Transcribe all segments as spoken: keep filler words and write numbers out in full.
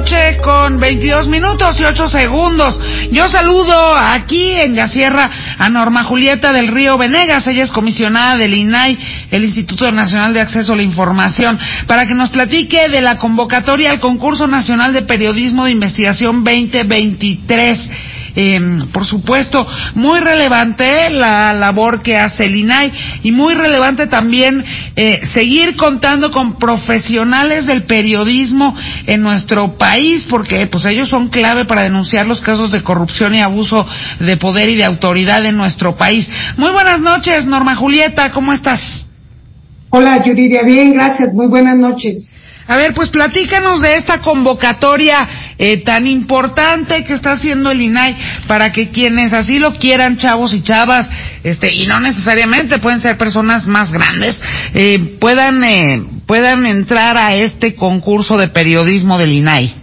noche con veintidós minutos y ocho segundos. Yo saludo aquí en la Sierra a Norma Julieta del Río Venegas. Ella es comisionada del I N A I, el Instituto Nacional de Acceso a la Información, para que nos platique de la convocatoria al Concurso Nacional de Periodismo de Investigación veinte veintitrés. Eh, por supuesto, muy relevante la labor que hace el I N A I y muy relevante también eh, seguir contando con profesionales del periodismo en nuestro país, porque pues ellos son clave para denunciar los casos de corrupción y abuso de poder y de autoridad en nuestro país. Muy buenas noches, Norma Julieta, ¿cómo estás? Hola, Yuridia, bien, gracias, muy buenas noches. A ver, pues platícanos de esta convocatoria eh, tan importante que está haciendo el I N A I para que quienes así lo quieran, chavos y chavas, este, y no necesariamente pueden ser personas más grandes, eh, puedan eh, puedan entrar a este concurso de periodismo del I N A I.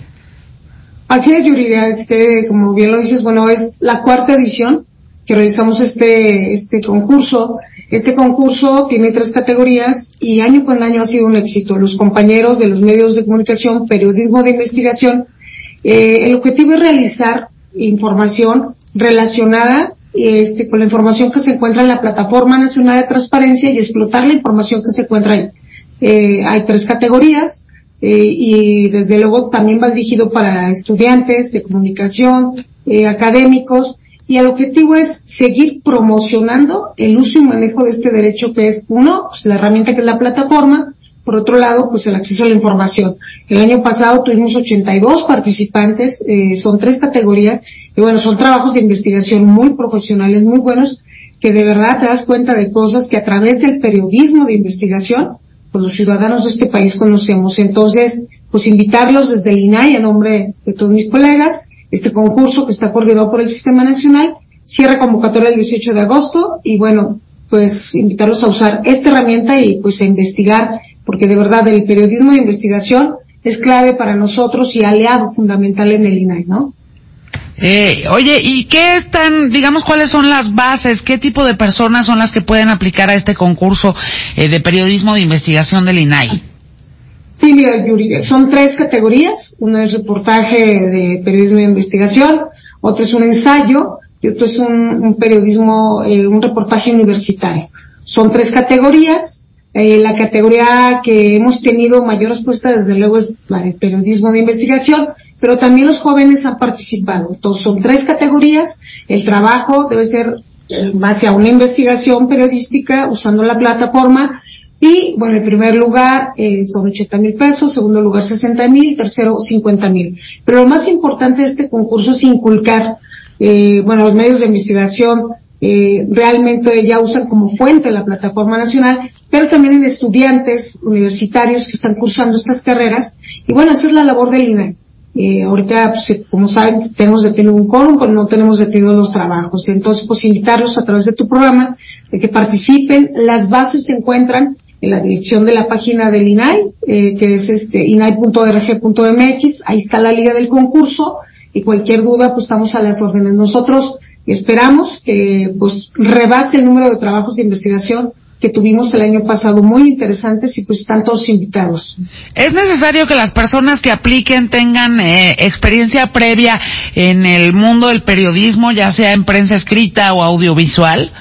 Así es, Yuridia, este, como bien lo dices, bueno, es la cuarta edición que realizamos este este concurso. Este concurso tiene tres categorías y año con año ha sido un éxito. Los compañeros de los medios de comunicación, periodismo de investigación, eh, el objetivo es realizar información relacionada este, con la información que se encuentra en la Plataforma Nacional de Transparencia y explotar la información que se encuentra ahí. Eh, hay tres categorías eh, y desde luego también va dirigido para estudiantes de comunicación, eh, académicos, y el objetivo es seguir promocionando el uso y manejo de este derecho que es, uno, pues la herramienta que es la plataforma, por otro lado, pues el acceso a la información. El año pasado tuvimos ochenta y dos participantes, eh, son tres categorías, y bueno, son trabajos de investigación muy profesionales, muy buenos, que de verdad te das cuenta de cosas que a través del periodismo de investigación, pues los ciudadanos de este país conocemos. Entonces, pues invitarlos desde el I N A I a nombre de todos mis colegas. Este concurso que está coordinado por el Sistema Nacional cierra convocatoria el dieciocho de agosto y bueno, pues invitarlos a usar esta herramienta y pues a investigar, porque de verdad el periodismo de investigación es clave para nosotros y aliado fundamental en el I N A I, ¿no? Eh, oye, ¿y qué están, digamos, cuáles son las bases? ¿Qué tipo de personas son las que pueden aplicar a este concurso eh, de periodismo de investigación del I N A I? Sí, mira, Yuri, son tres categorías. Una es reportaje de periodismo de investigación, otra es un ensayo y otro es un, un periodismo, eh, un reportaje universitario. Son tres categorías. Eh, la categoría que hemos tenido mayor respuesta, desde luego, es la de periodismo de investigación, pero también los jóvenes han participado. Entonces, son tres categorías. El trabajo debe ser en base a una investigación periodística usando la plataforma. Y, bueno, en primer lugar eh, son ochenta mil pesos, segundo lugar sesenta mil, tercero cincuenta mil. Pero lo más importante de este concurso es inculcar, eh, bueno, los medios de investigación eh, realmente ya usan como fuente la Plataforma Nacional, pero también en estudiantes universitarios que están cursando estas carreras. Y bueno, esa es la labor del I N A I. Eh, ahorita, pues, como saben, tenemos detenido un quórum, pero no tenemos detenido los trabajos. Entonces, pues, invitarlos a través de tu programa, de que participen. Las bases se encuentran en la dirección de la página del I N A I, eh, que es este i n a i punto org punto m x, ahí está la liga del concurso, y cualquier duda, pues estamos a las órdenes. Nosotros esperamos que, pues, rebase el número de trabajos de investigación que tuvimos el año pasado, muy interesantes, y pues están todos invitados. ¿Es necesario que las personas que apliquen tengan eh, experiencia previa en el mundo del periodismo, ya sea en prensa escrita o audiovisual?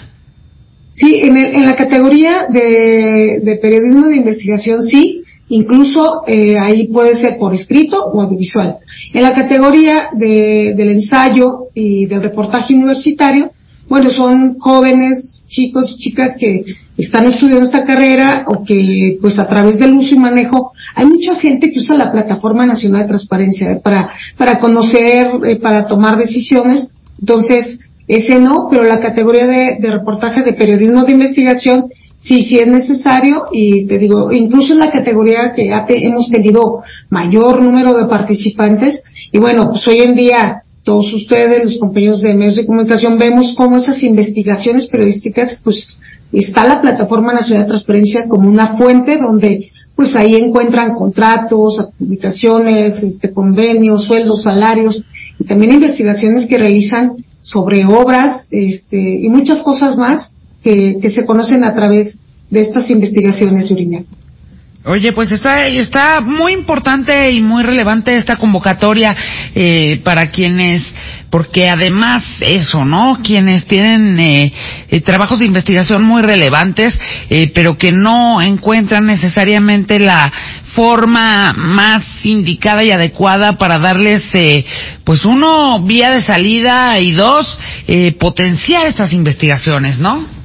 Sí, en, el, en la categoría de, de periodismo de investigación, sí, incluso eh, ahí puede ser por escrito o audiovisual. En la categoría de, del ensayo y del reportaje universitario, bueno, son jóvenes, chicos y chicas que están estudiando esta carrera o que, pues, a través del uso y manejo, hay mucha gente que usa la Plataforma Nacional de Transparencia eh, para, para conocer, eh, para tomar decisiones. Entonces, ese no, pero la categoría de, de reportaje de periodismo de investigación, sí, sí es necesario, y te digo, incluso en la categoría que ya te, hemos tenido mayor número de participantes, y bueno, pues hoy en día, todos ustedes, los compañeros de medios de comunicación, vemos cómo esas investigaciones periodísticas, pues, está la Plataforma Nacional de Transparencia como una fuente donde, pues, ahí encuentran contratos, adjudicaciones, este, convenios, sueldos, salarios, y también investigaciones que realizan sobre obras, este, y muchas cosas más que, que se conocen a través de estas investigaciones, Yuridia. Oye, pues está está muy importante y muy relevante esta convocatoria eh, para quienes, porque además eso, ¿no? Quienes tienen eh, eh, trabajos de investigación muy relevantes, eh, pero que no encuentran necesariamente la forma más indicada y adecuada para darles, eh, pues uno, vía de salida y dos, eh, potenciar estas investigaciones, ¿no?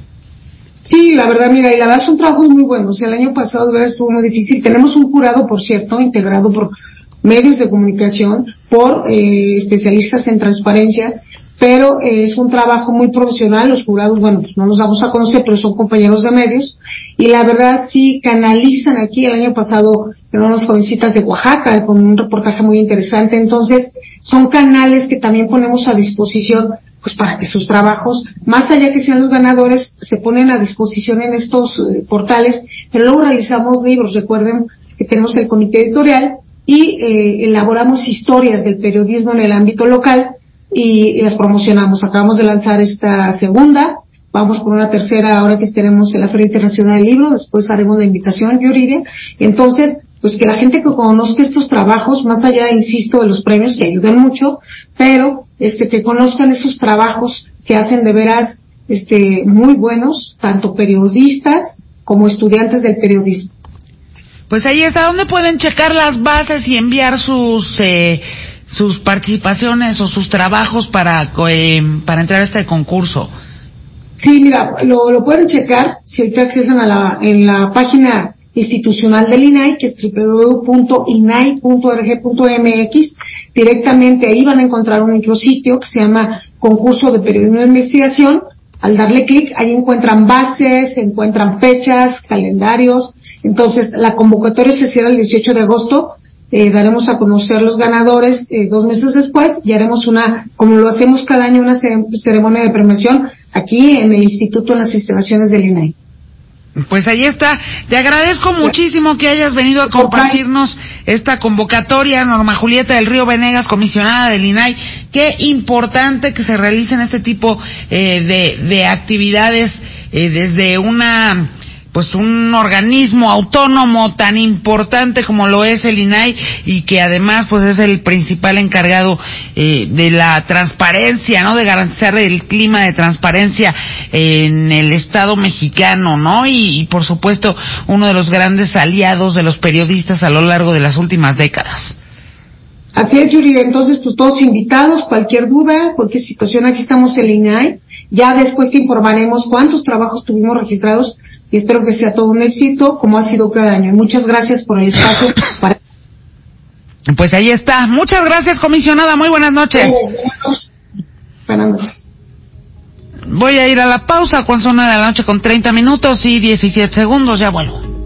Sí, la verdad, mira, y la verdad son trabajos muy buenos. El año pasado, de verdad, estuvo muy difícil. Tenemos un jurado, por cierto, integrado por medios de comunicación, por eh, especialistas en transparencia, pero eh, es un trabajo muy profesional. Los jurados, bueno, pues no los vamos a conocer, pero son compañeros de medios, y la verdad sí canalizan aquí. El año pasado eran unas jovencitas de Oaxaca con un reportaje muy interesante. Entonces, son canales que también ponemos a disposición, pues para que sus trabajos, más allá que sean los ganadores, se ponen a disposición en estos eh, portales, pero luego realizamos libros. Recuerden que tenemos el comité editorial y eh, elaboramos historias del periodismo en el ámbito local y, y las promocionamos. Acabamos de lanzar esta segunda, vamos por una tercera ahora que estaremos en la Feria Internacional del Libro, después haremos la invitación, Yuridia. Entonces, pues que la gente que conozca estos trabajos, más allá, insisto, de los premios que ayudan mucho, pero este que conozcan esos trabajos que hacen de veras este muy buenos, tanto periodistas como estudiantes del periodismo. Pues ahí está, ¿dónde pueden checar las bases y enviar sus eh, sus participaciones o sus trabajos para eh, para entrar a este concurso? Sí, mira, lo, lo pueden checar si ahorita accesan a la en la página institucional del I N A I, que es doble u doble u doble u punto i n a i punto org punto m x. Directamente ahí van a encontrar un micrositio que se llama Concurso de Periodismo de Investigación. Al darle clic, ahí encuentran bases, encuentran fechas, calendarios. Entonces, la convocatoria se cierra el dieciocho de agosto. Eh, daremos a conocer los ganadores eh, dos meses después y haremos una, como lo hacemos cada año, una ceremonia de premiación aquí en el Instituto, en las instalaciones del I N A I. Pues ahí está. Te agradezco muchísimo que hayas venido a compartirnos esta convocatoria, Norma Julieta del Río Venegas, comisionada del I N A I. Qué importante que se realicen este tipo eh, de, de actividades eh, desde una, pues un organismo autónomo tan importante como lo es el I N A I, y que además pues es el principal encargado eh, de la transparencia, ¿no? De garantizar el clima de transparencia en el Estado mexicano, ¿no? Y, y por supuesto uno de los grandes aliados de los periodistas a lo largo de las últimas décadas. Así es, Yuri. Entonces, pues todos invitados, cualquier duda, cualquier situación, aquí estamos en el I N A I. Ya después te informaremos cuántos trabajos tuvimos registrados y espero que sea todo un éxito, como ha sido cada año. Muchas gracias por el espacio. Para... Pues ahí está. Muchas gracias, comisionada. Muy buenas noches. Buenas noches. Voy a ir a la pausa, cuando son nueve de la noche con treinta minutos y diecisiete segundos. Ya vuelvo.